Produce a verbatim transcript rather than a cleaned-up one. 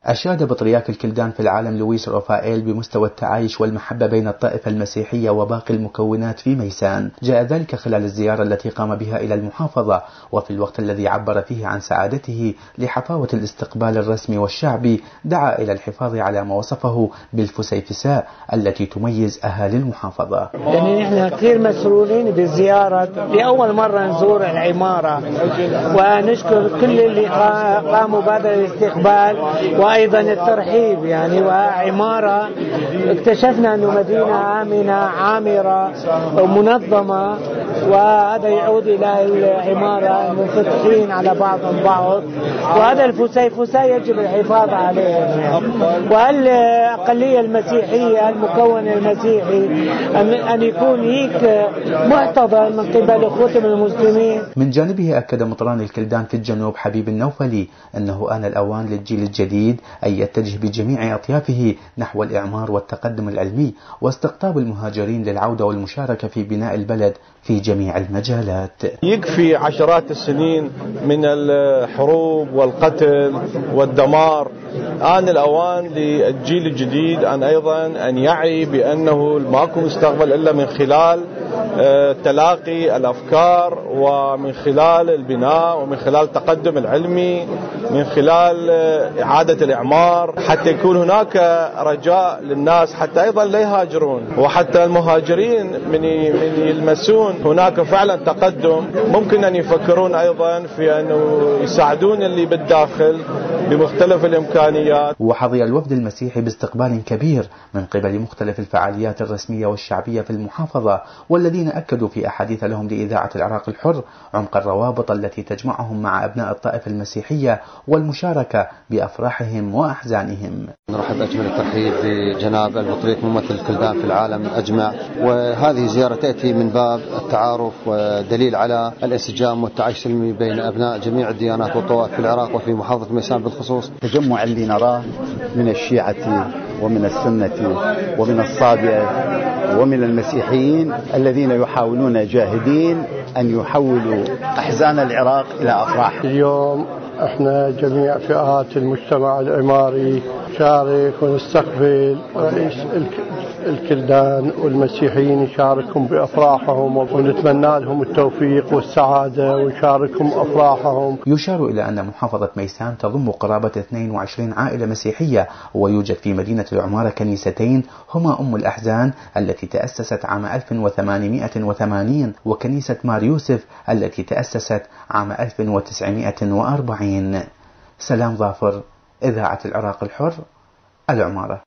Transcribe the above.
أشاد بطريرك الكلدان في العالم لويس رافائيل بمستوى التعايش والمحبة بين الطائفة المسيحية وباقي المكونات في ميسان. جاء ذلك خلال الزيارة التي قام بها إلى المحافظة، وفي الوقت الذي عبر فيه عن سعادته لحفاوة الاستقبال الرسمي والشعبي، دعا إلى الحفاظ على ما وصفه بالفسيفساء التي تميز أهالي المحافظة. يعني نحن كثير مسرورين بالزيارة، لأول مرة نزور العمارة، ونشكر كل اللي قاموا بهذا الاستقبال وأيضا الترحيب. يعني وعمارة اكتشفنا أنه مدينة آمنة عامرة ومنظمة، وهذا يعود إلى العمارة المنفتحين على بعضهم بعض، وهذا الفسيفساء يجب الحفاظ عليهم. والأقلية المسيحية المكون المسيحي أن يكون هيك محتضن من قبل أخوتهم المسلمين. من جانبه أكد مطران الكلدان في الجنوب حبيب النوفلي أنه آن الأوان للجيل الجديد أن يتجه بجميع أطيافه نحو الإعمار والتقدم العلمي واستقطاب المهاجرين للعودة والمشاركة في بناء البلد في جميع المجالات. يكفي عشرات السنين من الحروب والقتل والدمار. آن الأوان للجيل الجديد أن أيضا أن يعي بأنه ماكو مستقبل إلا من خلال تلاقي الأفكار، ومن خلال البناء، ومن خلال التقدم العلمي، من خلال إعادة الإعمار، حتى يكون هناك رجاء للناس حتى أيضا لا يهاجرون، وحتى المهاجرين من يلمسون هناك فعلا تقدم، ممكن أن يفكرون أيضا في أن يساعدون اللي بالداخل بمختلف الإمكانيات. وحظي الوفد المسيحي باستقبال كبير من قبل مختلف الفعاليات الرسمية والشعبية في المحافظة، والذين أكدوا في أحاديث لهم لإذاعة العراق الحر عمق الروابط التي تجمعهم مع أبناء الطائفة المسيحية والمشاركة بأفراحهم وأحزانهم. نرحب أجمل الترحيب بجناب البطريق ممثل الكلدان في العالم أجمع، وهذه زيارة تأتي من باب التعارف ودليل على الانسجام والتعايش السلمي بين أبناء جميع الديانات والطوائف في العراق وفي محافظة ميسان بالخصوص. التجمع اللي نراه من الشيعة ومن السنة ومن الصابئة ومن المسيحيين الذين يحاولون جاهدين أن يحولوا أحزان العراق إلى أفراح. اليوم احنا جميع فئات المجتمع العماري شارك ونستقبل رئيس الكلدان والمسيحيين يشاركهم بأفراحهم، ونتمنى لهم التوفيق والسعادة ونشاركهم أفراحهم. يشار إلى أن محافظة ميسان تضم قرابة اثنين وعشرين عائلة مسيحية، ويوجد في مدينة العمارة كنيستين هما أم الأحزان التي تأسست عام ألف وثمانمائة وثمانين، وكنيسة مار يوسف التي تأسست عام ألف وتسعمائة وأربعين. سلام ظافر، إذاعة العراق الحر، العمارة.